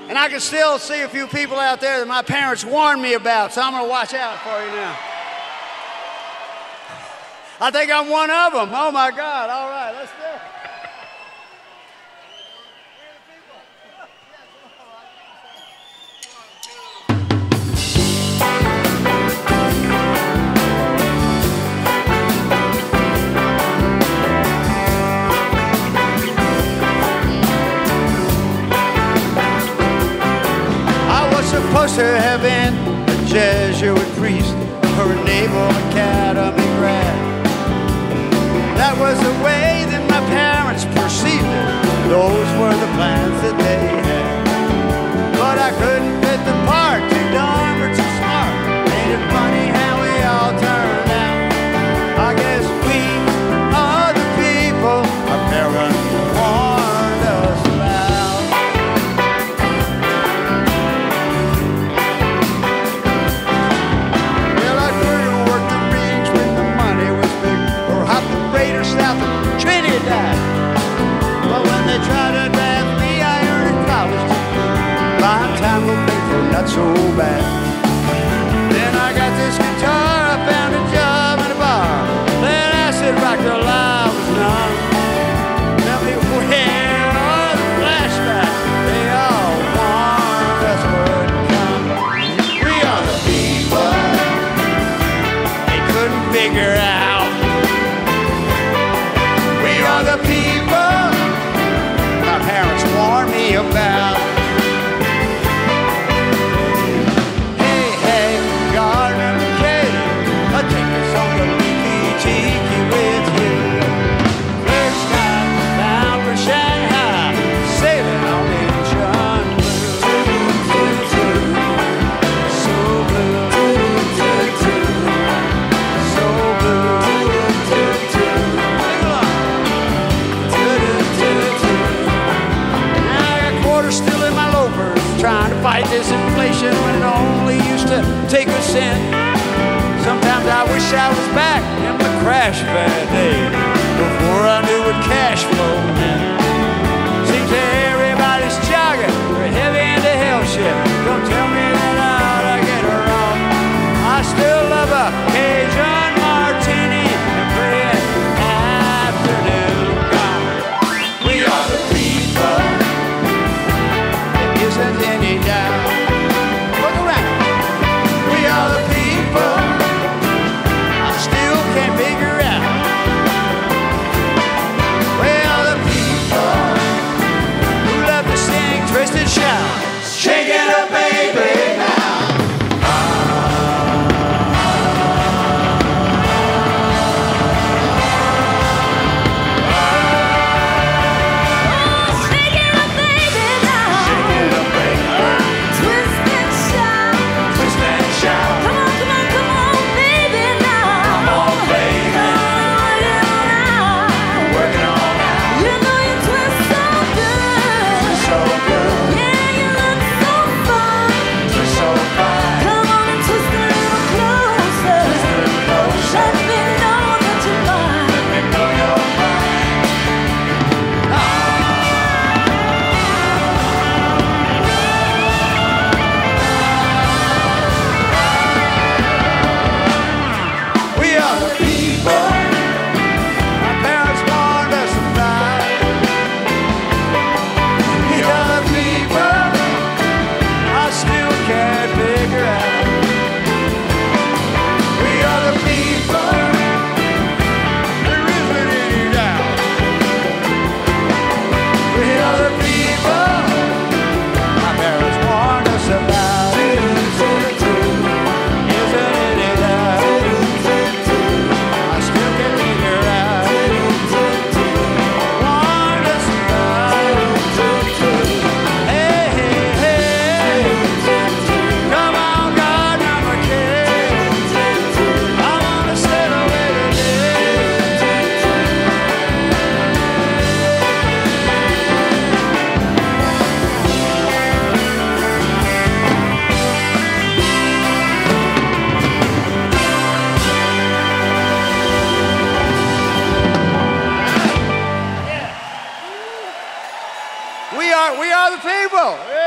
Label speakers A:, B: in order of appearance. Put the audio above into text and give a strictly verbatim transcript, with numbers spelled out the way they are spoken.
A: And I can still see a few people out there that my parents warned me about, so I'm going to watch out for you now. I think I'm one of them. Oh, my God. All right, let's do it. Supposed to have been a Jesuit priest or a Naval Academy grad. That was the way that my parents perceived it. Those were the plans that they had. But I couldn't fit the part, too dumb or too smart. Ain't it funny how we all turned out? I guess we are the people our parents warned us about. Well, I couldn't work the rigs when the money was big, or hop the freighter south of Trinidad. But when they tried to draft me, I earned a college degree. By time will pay for not so bad. Then I got this guitar, I found a job in a bar. Then acid rock till I was numb. Tell me where are the flashbacks? They all warned us wouldn't come. We are the people they couldn't figure out. We are the people my parents warned me about. Hey, hey, Gardner McKay, I'll take us on the leaky cheeky with you. First time bound for Shanghai, sailing on Incheon blue. So blue, so blue. Sing along. Now I got quarters still in my loafers, trying to fight this inflation when it only used to take a cent. Sometimes I wish I was back in the crash bad days before I knew what cash flow meant. Seems everybody's jogging, we're heavy into hell shit. Don't tell me that I ought to get her off. I still love a Cajun martini and pretty afternoon gone. We are the people, there isn't any doubt. Look around. We are the people I still can't figure out. We are the people who love to sing, twist and shout. Shake it up, baby, now.
B: Shake it up, baby, now.
A: Shake it up, baby.
B: Twist and shout.
A: Twist and shout.
B: Come on, come on, come on, baby, now.
A: Come on, baby.
B: Come on, now.
A: Working all night.
B: You know you twist so good.
A: So good.
B: Yeah, you look so fun.
A: Twist so fine.
B: Come on and twist a little closer. Let me know that you're mine.
A: Let me know you're mine. We are the people my parents warned us about. We are the people I still can't figure out. We are the people, there isn't any doubt. We are the people my parents warned us about. Isn't any doubt. I still can't figure out. Warned us about. Hey, hey, hey. Come on, Gardner McKay. I wanna sail away today. We are, we are the people. Yeah.